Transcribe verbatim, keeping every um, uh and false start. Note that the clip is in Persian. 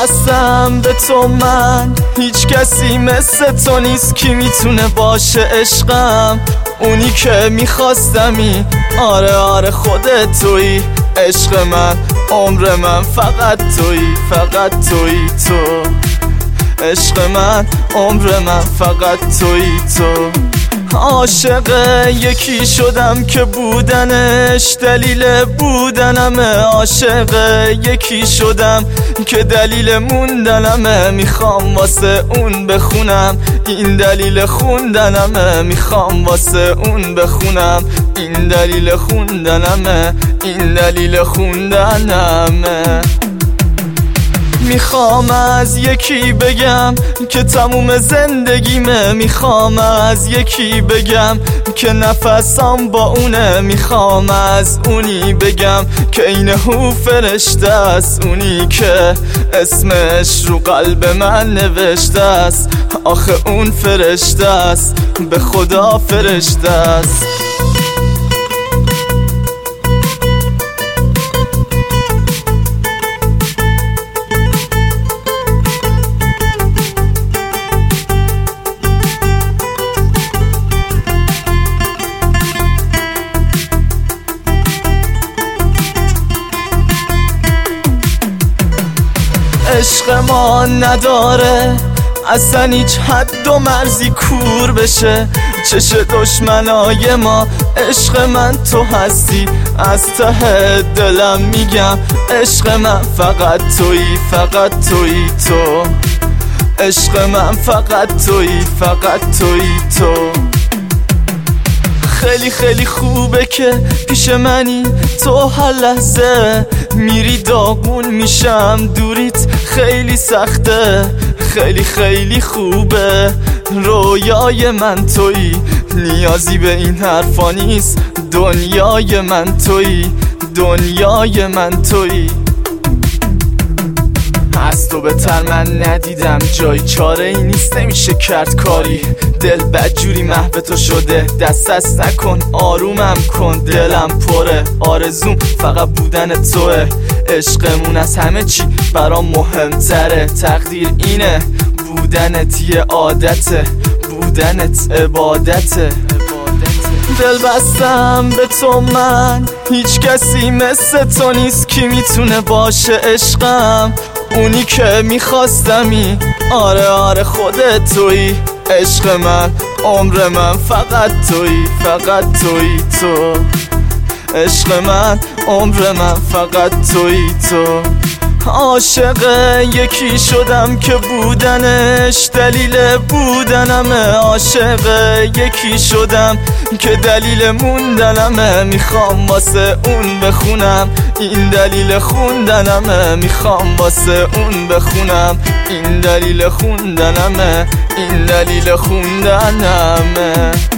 بستم به تو من، هیچ کسی مثل تو نیست کی میتونه باشه عشقم. اونی که میخواستمی، آره آره خودت تویی عشق من، عمر من فقط تویی، فقط تویی تو عشق من، عمر من فقط تویی تو. عاشق یکی شدم که بودنش دلیل بودنمه، عاشق یکی شدم که دلیل موندنمه. میخوام واسه اون بخونم این دلیل خوندنمه، میخوام واسه اون بخونم این دلیل خوندنمه، این دلیل خوندنمه. میخوام از یکی بگم که تموم زندگیمه، میخوام از یکی بگم که نفسم با اونه، میخوام از اونی بگم که این هو فرشته است، اونی که اسمش رو قلب من نوشته است. آخه اون فرشته است، به خدا فرشته است. عشق ما نداره اصلا هیچ حد و مرزی کور بشه، چش دشمنای ما. عشق من تو هستی، از ته دلم میگم عشق من فقط تویی، فقط تویی تو عشق من، فقط تویی، فقط تویی تو. خیلی خیلی خوبه که پیش منی تو، هر لحظه میری داغون میشم دوریت خیلی سخته. خیلی خیلی خوبه رویای من تویی، نیازی به این حرفا نیست، دنیای من تویی، دنیای من تویی. از تو بهتر من ندیدم جای، چاره ای نیست نمیشه کرد کاری. دل بدجوری محو تو شده، دست دست نکن آرومم کن، دلم پره آرزوم فقط بودن توه. عشقمون از همه چی برام مهمتره، تقدیر اینه بودنت یه عادته، بودنت عبادته. دل بستم به تو من، هیچ کسی مثل تو نیست کی میتونه باشه عشقم. اونی که میخواستمی، آره آره خودت تویی عشق من، عمر من فقط تویی، فقط تویی تو عشق من، عمر من فقط تویی تو. عاشق یکی شدم که بودنش دلیل بودنمه، عاشق یکی شدم که دلیل موندنمه. میخوام واسه اون بخونم این دلیل خوندنمه، میخوام واسه اون بخونم این دلیل خوندنمه، این دلیل خوندنمه.